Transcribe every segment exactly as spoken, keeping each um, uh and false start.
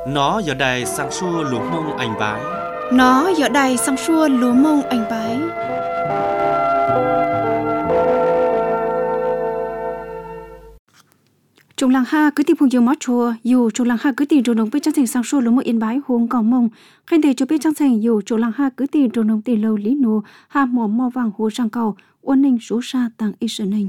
Nó giờ đài sang xua lúa mông anh bái. Nó giờ đài sang xua lúa mông anh bái. Trong làng ha cứ tìm phong dương mót chùa, dù trong làng ha cứ tìm trồng nông biết trang thành sang xua lúa mông yên bái huống cỏ mông. Khen đề cho biết trang thành dù trong làng ha cứ tìm trồng nông tiền lâu lý nô ha mỏ mò vàng hồ sang cầu uốn ninh số sa tăng ít sơn ninh.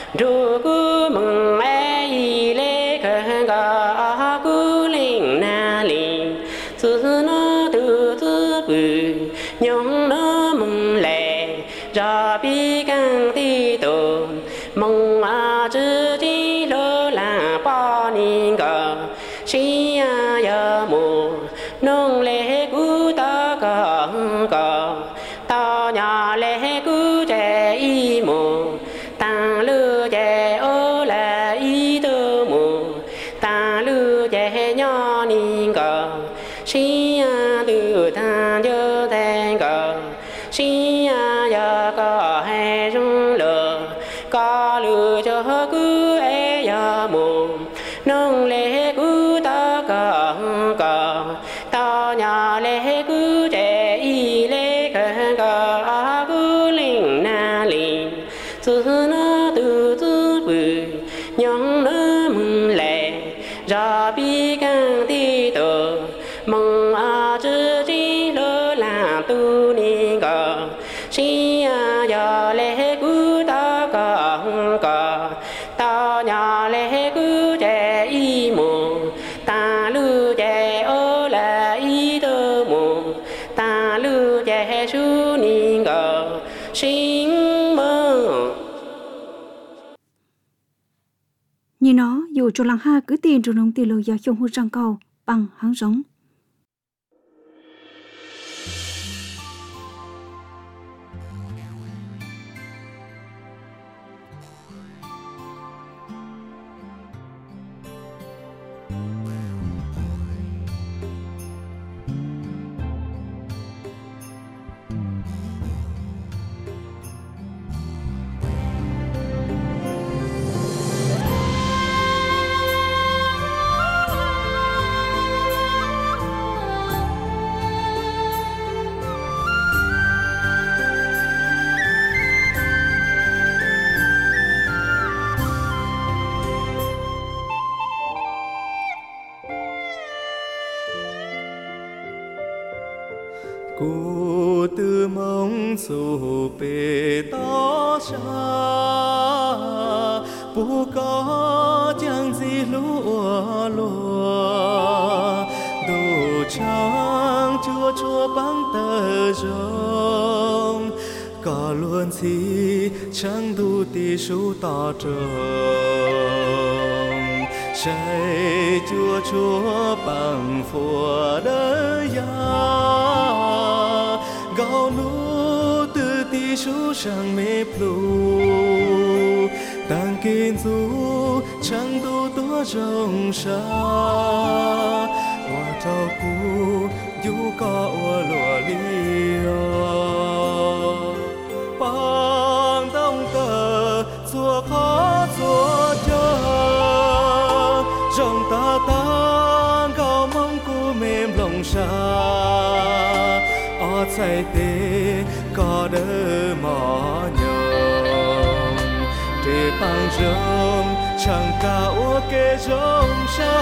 ru cu mừng ai lê khờ gà cu linh na linh sư nó từ sư bự nhung nó mừng lệ ra bi căng ti tổ mong à chữ chi lơ là bao niên cờ si à ya mù nông lệ cu ta cờ cờ ta nhà lệ cu trẻ y mù ta lư trẻ ô là y tơ mù ta lư trẻ nhỏ niên cờ si à từ ta chớ thành cờ si à ya cờ hay rung lờ ca lư cho cứ e ya mù nông lệ cứ ta cờ cờ ta nhà lệ cứ trẻ y lệ cờ cờ cứ linh na linh sư nó từ từ bự nhung nó mừng lệ ra bi căng ti tờ mong à chữ chi lơ là tu ni cờ si à ya lệ cứ ta cờ cờ ta nhà lệ cứ trẻ y mù ta lư trẻ ô là y tơ mù ta lư trẻ su ni cờ sinh mơ như nó dù cho lăng ha cứ tiền rồi nông tiền lâu giờ trong hút răng cầu bằng háng giống Cô tư mong dù bề đó xa bố có chẳng gì lúa lúa đồ trắng chua chua băng tờ rồng có luôn gì chẳng đủ tỷ số tỏ trông say chua chua bằng phùa đời gạo lúa từ tí số sang mê plu tăng kinh du chẳng đủ tua rong xa hoa trao cú dù có hoa lúa liêu bằng đông tờ chùa khó chùa chờ rong ta tăng gạo mong cú mềm lòng xa ở trái tê có đỡ mỏ nhồng để bằng rong chẳng cả ô kê rong xa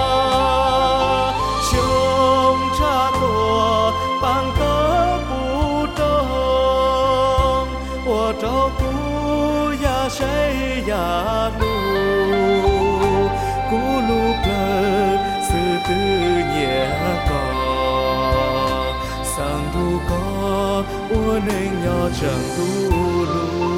chung cha tổ bằng tớ bù đông ô trâu cú ya say ya lu cú lu plơ sư tư nhẹ còn sang tu có uốn nên nhỏ chẳng tu lu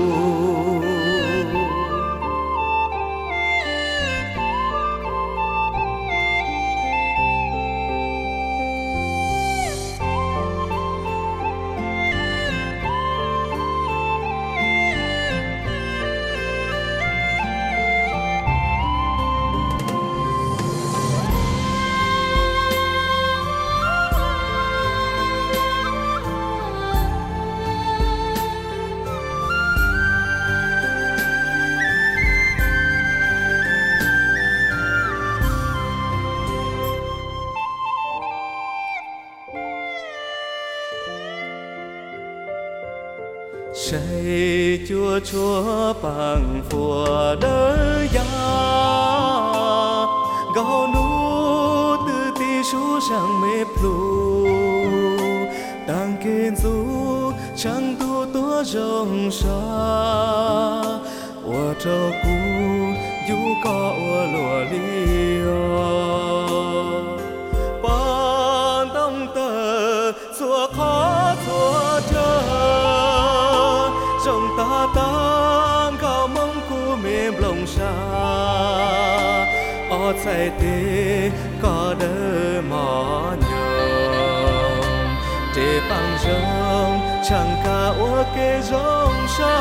say chua chua bằng phùa đời ya gạo lúa từ tí số sang mê plu tăng kinh du chẳng tu tua rong xa 我照顾有个我罗里哦，帮东的做好做着，trong ta tăng cao mong cu mềm lòng xa, ở trái tim có đỡ mỏ nhom, để bằng rong chẳng cả ô kê rong xa,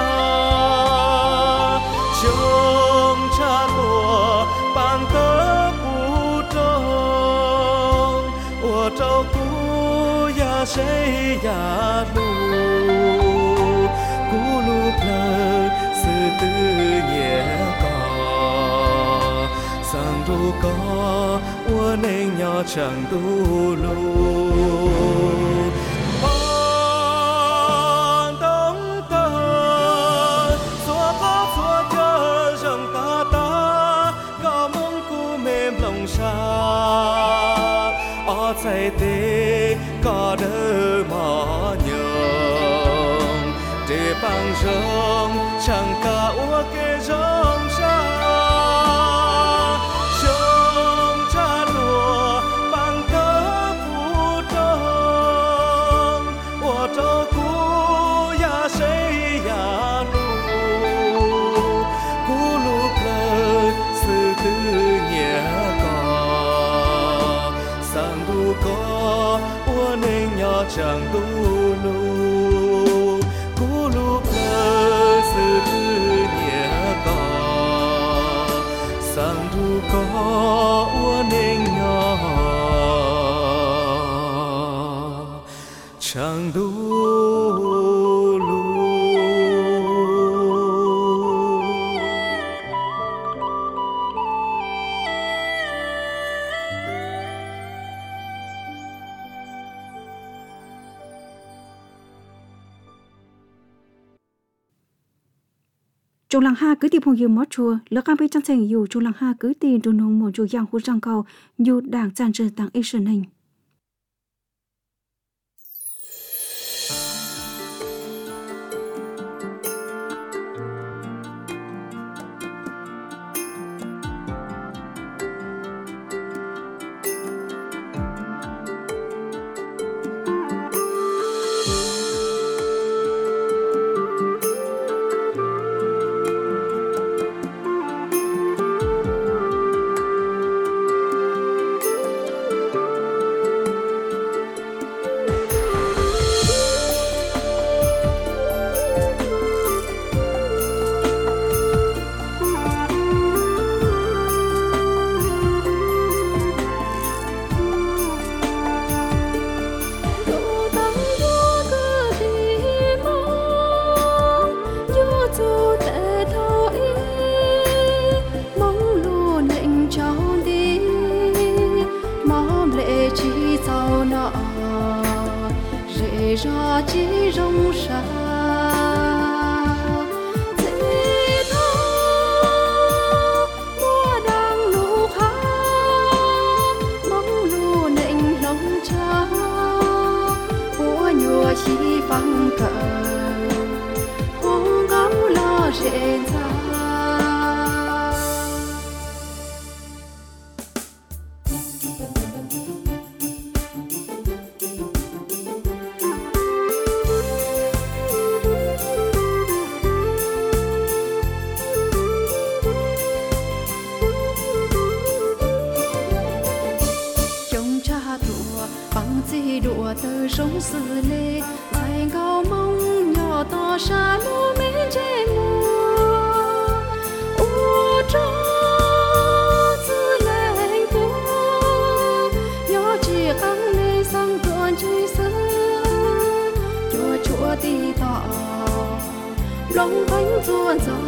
trong cha lúa bằng tơ phụ trong, ô trâu cú ya say ya lu, cú lu plơ sự tư nhẹ có, sang du có ô nên nhỏ chẳng du lu. Trái tê có đỡ mỏ nhom để bằng rong chẳng cả ô kê rong xa trong cha lúa bằng tơ phụ trong ô trâu cú ya say ya lu cú lu plơ sự tư nhẹ có ô nên nhỏ chẳng tu lu cú lu plơ sự tư nhẹ có sang tu có ô nên nhỏ chẳng tu Trong làng ha cứ tìm phong yêu mót chùa, lỡ cam bay trăng thành yêu trong làng ha cứ tìm đồ nông một chùa giang hút răng cầu, yêu đảng tràn trở tặng Asian hình. ra chỉ rong xa thế thơ mùa đang nụ khá mong lù nịnh lòng cha của nhùa chi vắng cờ hôn gắm lo rễ ra đùa tơ sống sự lê dài cao mong nhỏ to xa lúa mến trên mùa u cho sự lạnh phố nhỏ chỉ căng lê sang tuần chơi sơ chùa chùa tì tọ lông bánh ruộng gió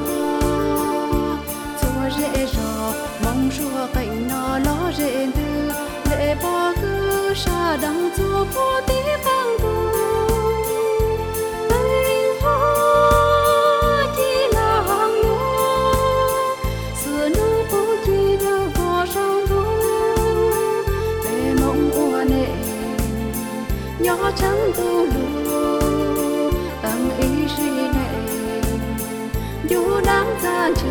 chùa rễ rò mong chùa cảnh nó lo rễ tư lệ bỏ cứ xa đằng chùa phố tí vang buồn anh hoa chỉ là hàng lúa xưa nước phố chỉ đã vò sông lúa về mong ua nệ nhỏ trắng tu lúa tăng ý suy nệ dù đáng gian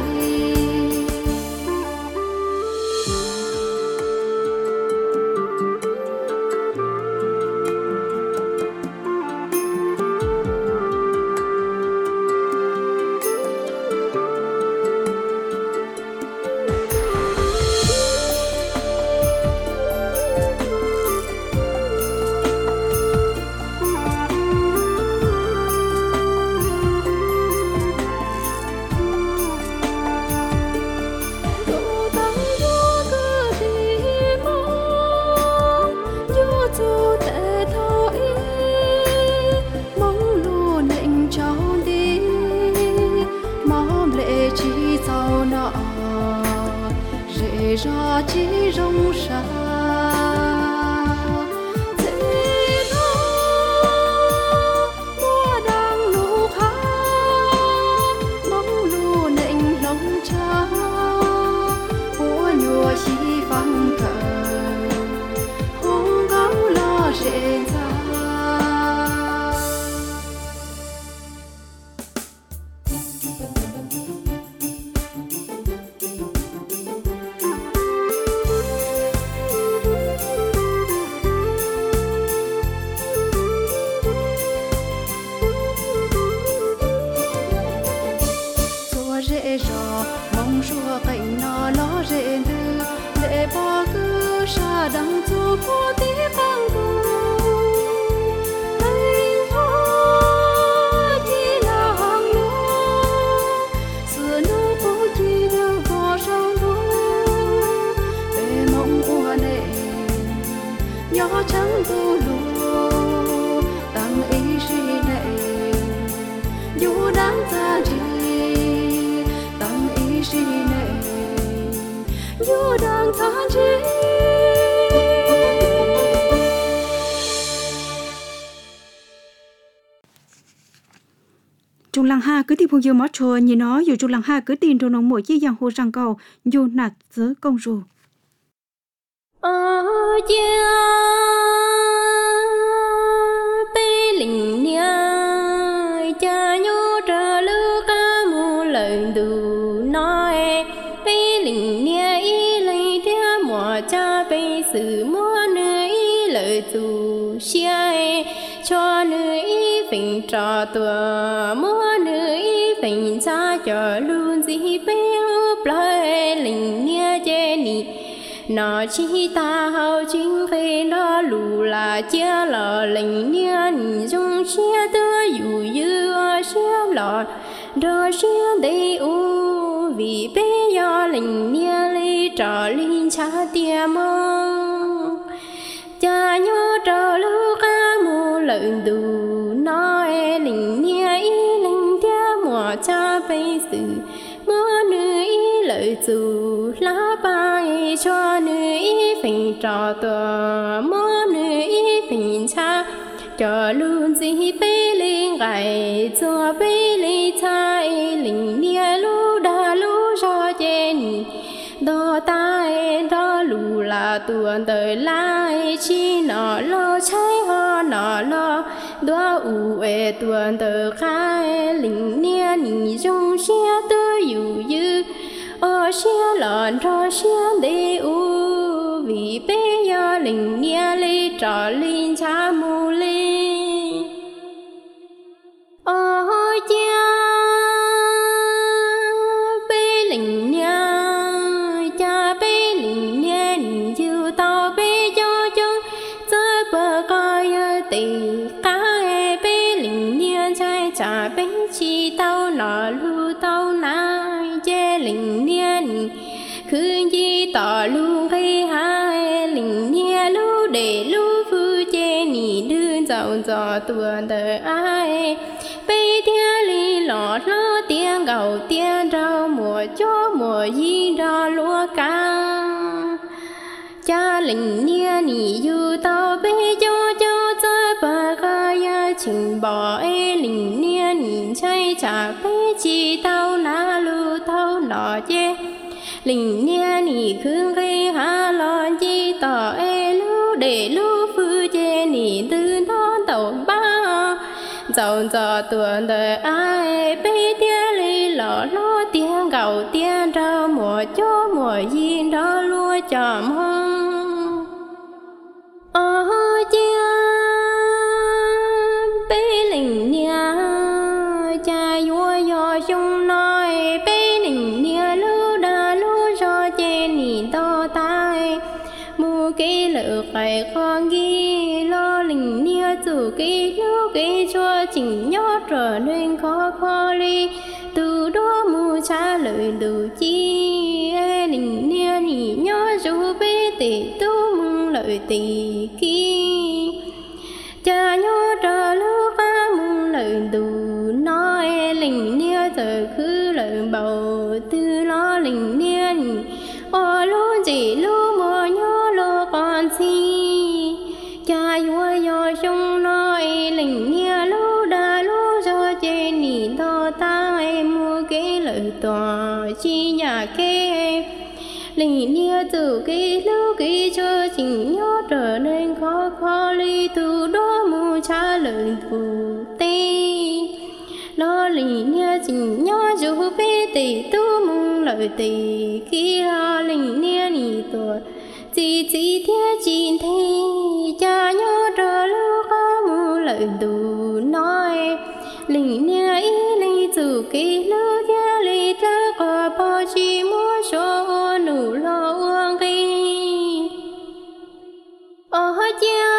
rễ ra chỉ rong sa rễ rò mong xua cạnh nó lo rễ tư để bỏ cứ xa đằng chu phố tí khang tu anh thôi chỉ là hàng lúa xưa nó phố chỉ đưa có sông lúa về mong ua nệ nhỏ trắng tu lúa tăng ý suy nệ dù đáng ra chỉ shi này dù đang than chi Trung lăng ha cứ tìm phong yêu mót chùa như nó dù Trung lăng ha cứ tìm trong nông mỗi chi giang hồ răng cầu dù nạt giữa công rù ở chia bê lình nia cha nhô trở lưu ca mù lời đủ cha bây sự mua nơi lời dù xe cho nơi phình trò tùa mua nơi phình cha cho luôn gì bây úp lời linh nia chê nị nó chỉ ta hậu chính khi nó lù là chia lò linh nia nị dung xe tưa dù dư xe lò đồ xe đầy u vì bây giờ linh nia lý trò linh cha tia mong cha nhớ trò lưu ca mù lợn đủ nói linh nia ý linh tia mùa cha bây sự mưa nữ ý lợi dù lá bay cho nữ ý phình trò tòa mưa nữ ý phình cha cho luôn gì bê linh gài cho bê linh cha linh nia lu đà lu cho chê đó tai đó lù là tuần đời lai chi nọ lo cháy ho nọ lo đó u ê tuần đời khai linh nia nì trong xe tơ dù dư ở xe lợn cho xe đi u vì bé giờ linh nia li trò linh cha mù li ở cha bé linh nia cha bên chi tao nọ lu tao nai chê linh niên khứ chi tỏ lu khi hai linh nia lu để lu phu chê nì đơn giàu giò tuần đời ai bây tia li lọt lo tiếng gầu tiếng rau mùa cho mùa gì ra lúa ca cha linh nia nì dù tao bây cho cho cha bà ca ya chỉnh bỏ e linh nia nì chay cha bây chi tao na lu tao nọ chê linh nia nì khương khi ha lo chi tỏ e lu để lu phu chê nì tư non tàu ba giàu giò tuần đời ai bây tia li lọ lo tiếng gầu tiếng rau mùa cho mùa gì đó lúa chòm hông ở chia bê linh nia cha vua do chung nói bê linh nia lu đà lu cho chê nì to tai mù kê lợ phải con ghi lo linh nia dù kê lu kê cho chỉnh nhót trở nên khó khó li từ đó mù cha lời đủ chi linh nia nì nhó dù bê tì tu mừng lợi tì ki cha nhó trở lưu ca mừng lợi đủ nói linh nia giờ khứ lợi bầu tư lo linh nia nì ô luôn nhà kê lì nia từ cái lưu cái cho chính nhớ trở nên khó khó ly từ đó mu cha lời phù tê lo lì nia chính nhớ dù bê tê tu mong lời tê khi lo lì nia nì tuổi chỉ chỉ theo chỉ thế cha nhớ trở lưu có mu lời đủ nói lì nia ý lì từ cái lưu theo lì ta có bao chi mua số nụ lo uông khi ở cha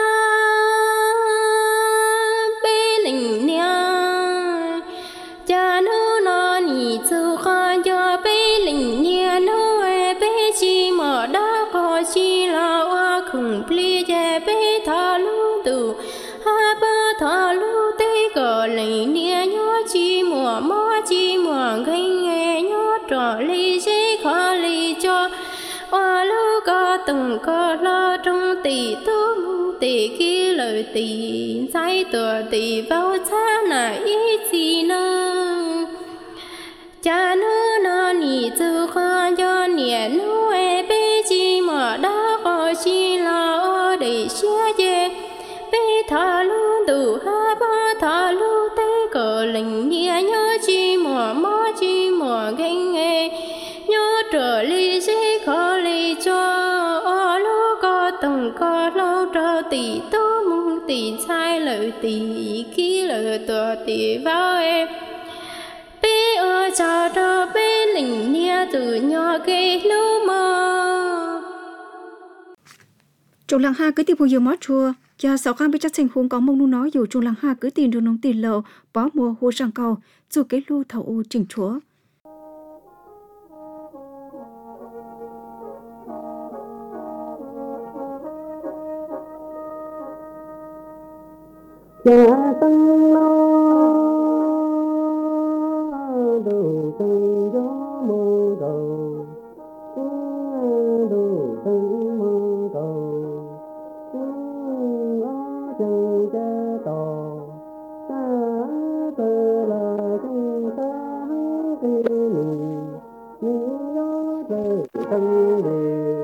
bê lình nia cha nữ nó nhị từ khó cho bê lình nia nữ bê chi mở đã có chi là hoa khủng pli cha bê thọ lưu tù ha bơ thọ lưu tê cờ lình nia nhớ chi mùa mó chi mùa gây nghe nhớ trò ly dễ khó ly cho hoa lưu có từng có lo trong tỷ tu mu tỷ kia lời tỷ trái tựa tỷ vào cha này ý gì nữa cha nữ nó nhị từ khó cho nhẹ nữ e bê chi mà đã có chi là ở để xia dê bê thả lưu từ ha ba thả lưu tế cờ lình nhẹ nhớ chi mà mó chi mà gây nghe nhớ trở ly dễ khó ly cho ở lưu có từng có lâu trở tỷ tu mong tỷ sai lời tỷ ký lời tựa tỷ vào em bê ở cha đó bê lình nia từ nhỏ cây lưu mơ Trung lăng ha cứ tìm hồ mót chua cho sáu khang bị chắc thành khuôn có mông nu nói dù trung lăng ha cứ tìm đường nông tiền lậu bó mùa hồ sang cầu dù cái lưu thầu u chỉnh chúa cha tăng lo đầu tăng gió mơ cầu đầu tăng mơ cầu ó chân cha tò ta tơ là chung ta kỳ niệm những gió trời tăng về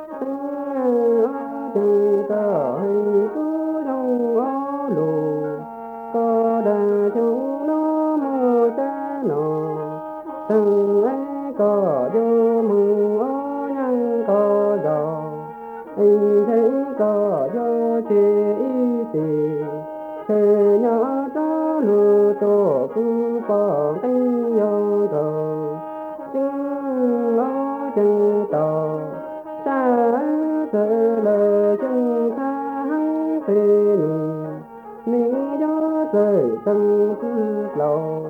ó chân ta hay cứ trong ó lù có đà chung nó mơ cha nọ từng ấy có vô mừng ó nhân có giò ấy thấy có vô chế ý tì thế nhỏ đó lừa tổ cứ bỏ tinh vô cầu chứng ó chân tò xa tự lời chân ta hăng tì nụ mình gió rơi tâm cứ lâu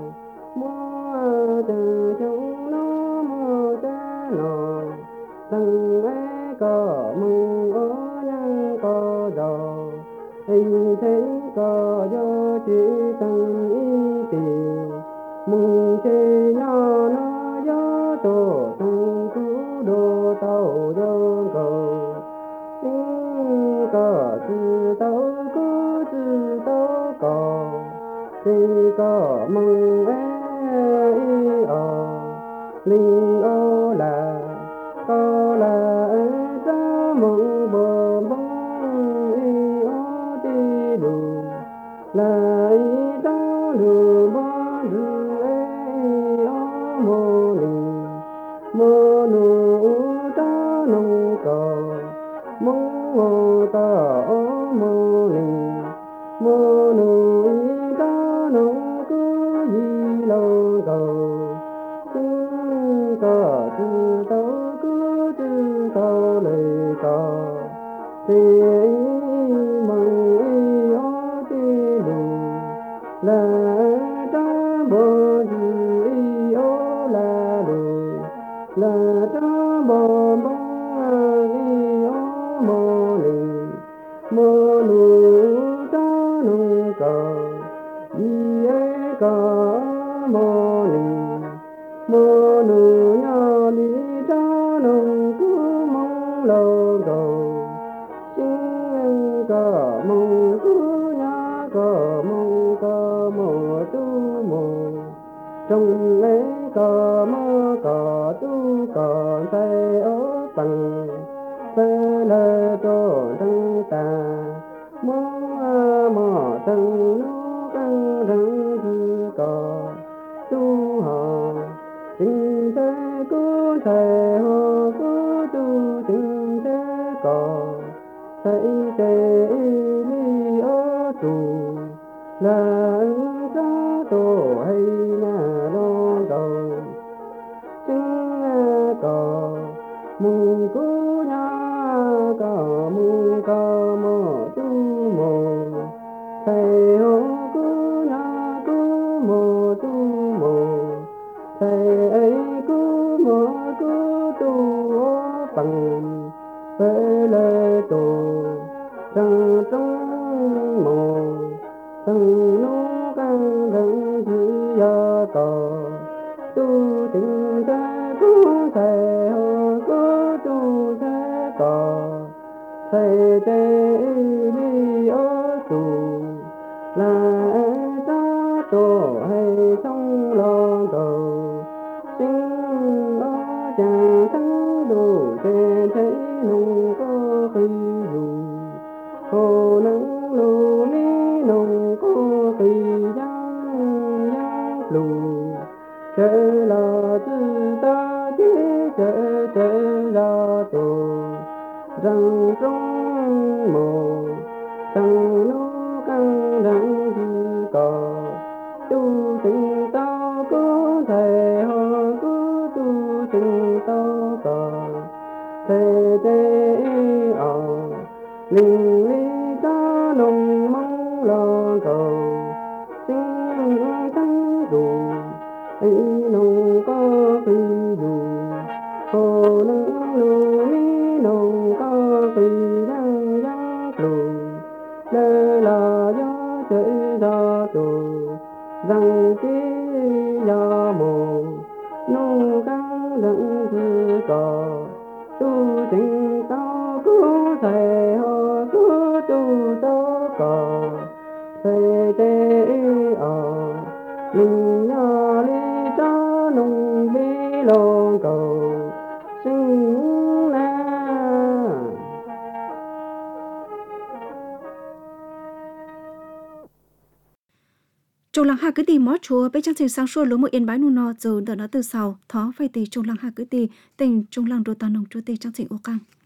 mua từ chúng nó mua té nọ từng ấy có mừng ó nhân có giò ấy thấy có gió chỉ từng ý tì mừng chê nhỏ nó gió tổ từng cứu đồ tàu gió cầu tiếng có chữ tàu cứ chữ tàu có thì có mừng ấy ở linh ô là có là ấy ra mừng bờ bông y ô đi lù là ấy ra lù bó lù ấy ô mô lì mô nụ ta nụ cầu mô mô ta ô mô lì mô nụ y ta nụ cứ gì lâu cầu chứng có chữ tàu cứ chữ tàu lời có thì mừng y ó ti lù là ta bồ chữ y ó là lù là ta bồ bông y ó mô lì mô lù ta nụ cầu y ấy có mô lì mô nụ nhỏ lý ta nụ cứ mong lâu cầu chứng có mong cứ nhá có mong có mô tu mô trong ấy có mơ có tu còn thấy ở bằng bê lê đồ răng ta mô mò răng nô căng răng thư cò tu họ tình thế cứ thể họ cứ tu tình thế cò thấy thế li ở tù là ứng ra tổ hay nhà lo đầu chứng cò mùng cú nhà cò mùng cò mò tu mò thầy hô cú nhà cú mò tu mò thầy ấy cú mò cú tu bằng bê lê tổ trăng trống mò từng nô căng đấng chỉ do cò tu tình thế cũng thầy họ có tu thế cò thầy tê đi ở tù là ta tổ hay trong lo cầu sinh ở chàng thắng đủ tê thấy nung có khi dù hồ nắng lù mi nung có khi giăng giăng lù trời là tư ta chỉ trời trời là tổ răng trong mồ răng nô căng răng gì cò tu tình tao có thầy họ có tu tình tao cò thầy tê ở linh lý ta nồng mong lo cầu sinh thắng đủ ấy nồng có khi dù hồ nắng lù mi nồng có khi đang giăng lù lê là gió chạy ra tù rằng chỉ gió mồ nung căng lẫn thư cò tu tình tao có thầy họ có tu tao cò thầy tê ở linh nhà lý ta nung bi lo cầu sinh na Trung lăng ha cứ tìm mót chùa bây trang trình sang xua lúa một yên bái nu nọ giờ đỡ nó từ sau thó phải tì trung lăng ha cứ tì tình trung lăng đồ tà nồng chúa tì trang trình ô căng